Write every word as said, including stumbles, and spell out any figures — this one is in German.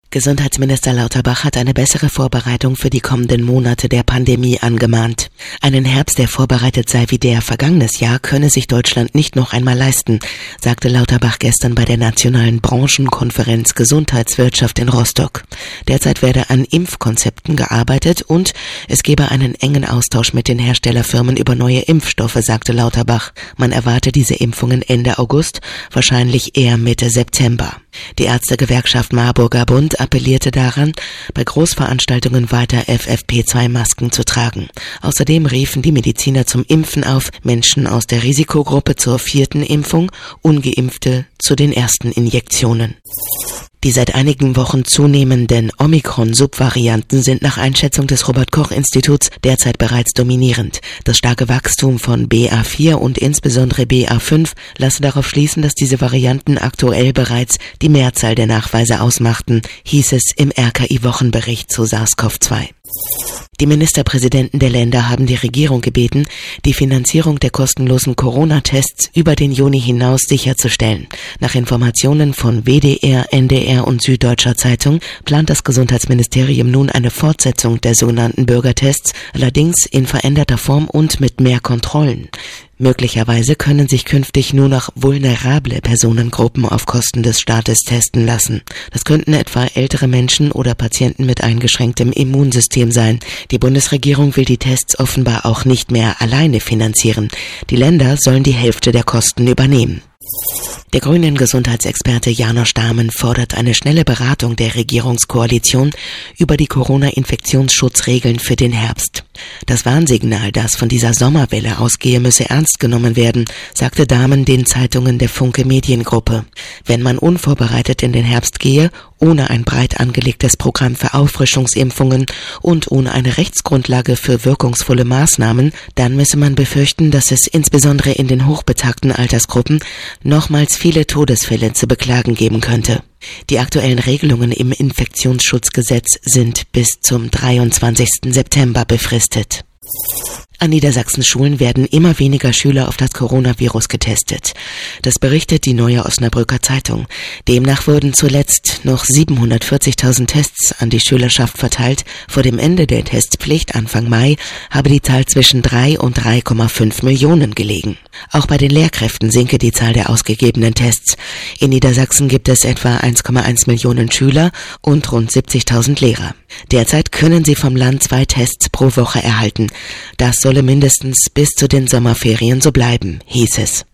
Gesundheitsminister Lauterbach hat eine bessere Vorbereitung für die kommenden Monate der Pandemie angemahnt. Einen Herbst, der vorbereitet sei wie der vergangenes Jahr, könne sich Deutschland nicht noch einmal leisten, sagte Lauterbach gestern bei der nationalen Branchenkonferenz Gesundheitswirtschaft in Rostock. Derzeit werde an Impfkonzepten gearbeitet und es gebe einen engen Austausch mit den Herstellerfirmen über neue Impfstoffe, sagte Lauterbach. Man erwarte diese Impfungen Ende August, wahrscheinlich eher Mitte September. Die Ärztegewerkschaft Marburger Bund appellierte daran, bei Großveranstaltungen weiter F F P zwei Masken zu tragen. Außerdem riefen die Mediziner zum Impfen auf, Menschen aus der Risikogruppe zur vierten Impfung, Ungeimpfte zu den ersten Injektionen. Die seit einigen Wochen zunehmenden Omikron-Subvarianten sind nach Einschätzung des Robert-Koch-Instituts derzeit bereits dominierend. Das starke Wachstum von B A vier und insbesondere B A fünf lasse darauf schließen, dass diese Varianten aktuell bereits die Mehrzahl der Nachweise ausmachten, hieß es im R K I-Wochenbericht zu SARS-C o V zwei. Die Ministerpräsidenten der Länder haben die Regierung gebeten, die Finanzierung der kostenlosen Corona-Tests über den Juni hinaus sicherzustellen. Nach Informationen von W D R, N D R und Süddeutscher Zeitung plant das Gesundheitsministerium nun eine Fortsetzung der sogenannten Bürgertests, allerdings in veränderter Form und mit mehr Kontrollen. Möglicherweise können sich künftig nur noch vulnerable Personengruppen auf Kosten des Staates testen lassen. Das könnten etwa ältere Menschen oder Patienten mit eingeschränktem Immunsystem sein. Die Bundesregierung will die Tests offenbar auch nicht mehr alleine finanzieren. Die Länder sollen die Hälfte der Kosten übernehmen. Der grünen Gesundheitsexperte Janosch Dahmen fordert eine schnelle Beratung der Regierungskoalition über die Corona-Infektionsschutzregeln für den Herbst. Das Warnsignal, das von dieser Sommerwelle ausgehe, müsse ernst genommen werden, sagte Dahmen den Zeitungen der Funke Mediengruppe. Wenn man unvorbereitet in den Herbst gehe, ohne ein breit angelegtes Programm für Auffrischungsimpfungen und ohne eine Rechtsgrundlage für wirkungsvolle Maßnahmen, dann müsse man befürchten, dass es insbesondere in den hochbetagten Altersgruppen nochmals viele Todesfälle zu beklagen geben könnte. Die aktuellen Regelungen im Infektionsschutzgesetz sind bis zum dreiundzwanzigsten September befristet. An Niedersachsens Schulen werden immer weniger Schüler auf das Coronavirus getestet. Das berichtet die Neue Osnabrücker Zeitung. Demnach wurden zuletzt noch siebenhundertvierzigtausend Tests an die Schülerschaft verteilt. Vor dem Ende der Testpflicht Anfang Mai habe die Zahl zwischen drei und drei Komma fünf Millionen gelegen. Auch bei den Lehrkräften sinke die Zahl der ausgegebenen Tests. In Niedersachsen gibt es etwa eins Komma eins Millionen Schüler und rund siebzigtausend Lehrer. Derzeit können sie vom Land zwei Tests pro Woche erhalten. Das solle mindestens bis zu den Sommerferien so bleiben, hieß es.